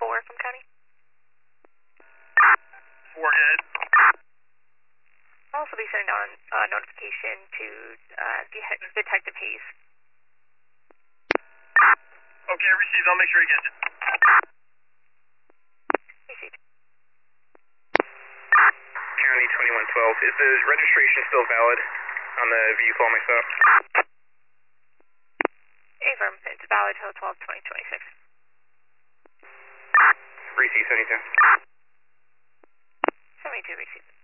from County. 4 good. I'll also be sending down a notification to Detective Hayes. Okay, received. I'll make sure he gets it. Received. County 2112. Is the registration still valid on the vehicle on my stop? Affirm. It's valid till 12/20/26. Receive 72. 72 received.